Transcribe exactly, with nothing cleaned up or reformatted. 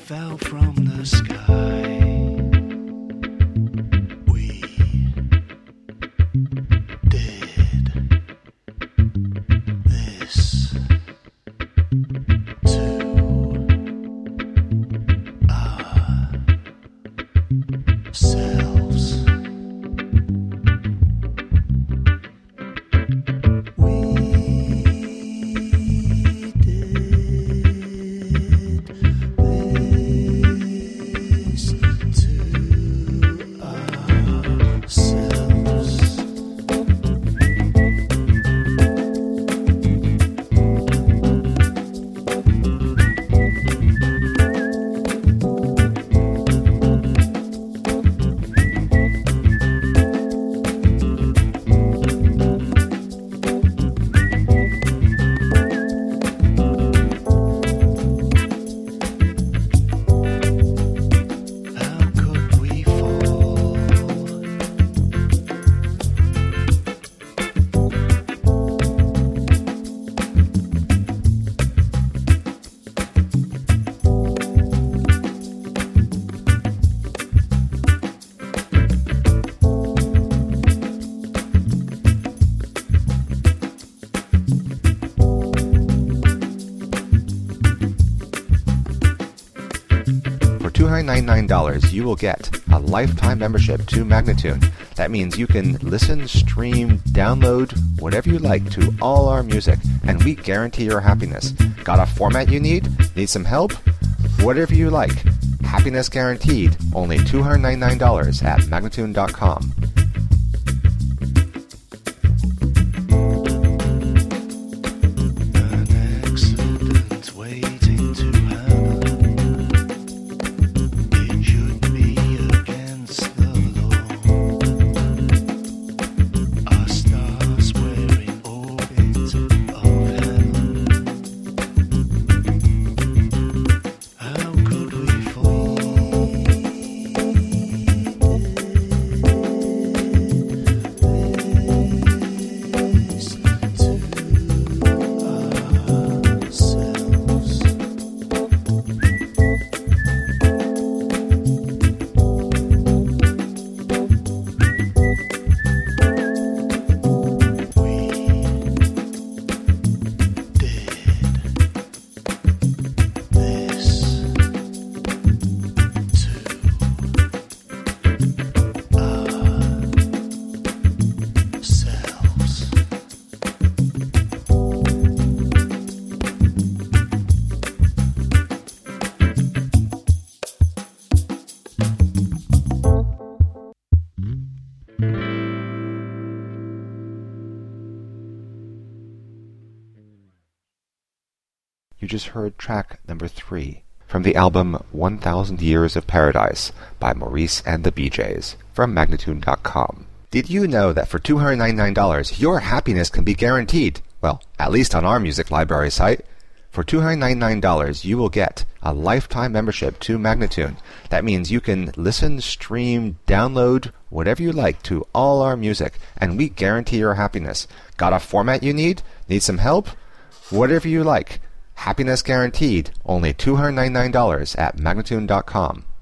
fell from the sky. We did this to ourselves. two hundred ninety-nine dollars, you will get a lifetime membership to Magnatune. That means you can listen, stream, download, whatever you like to all our music, and we guarantee your happiness. Got a format you need? Need some help? Whatever you like. Happiness guaranteed. Only two hundred ninety-nine dollars at Magnatune dot com. You just heard track number three from the album one thousand Years of Paradise by Maurice and the B Js from Magnatune dot com. Did you know that for two hundred ninety-nine dollars your happiness can be guaranteed? Well, at least on our music library site. For two hundred ninety-nine dollars you will get a lifetime membership to Magnatune. That means you can listen, stream, download, whatever you like to all our music, and we guarantee your happiness. Got a format you need? Need some help? Whatever you like. Happiness guaranteed. Only two hundred ninety-nine dollars at Magnatune dot com.